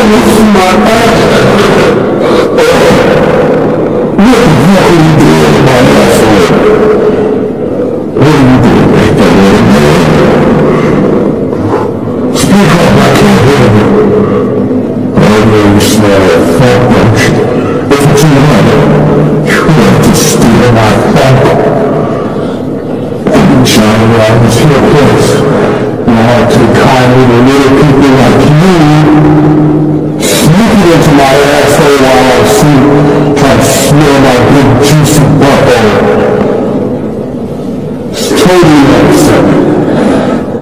Now to kindly the little people like you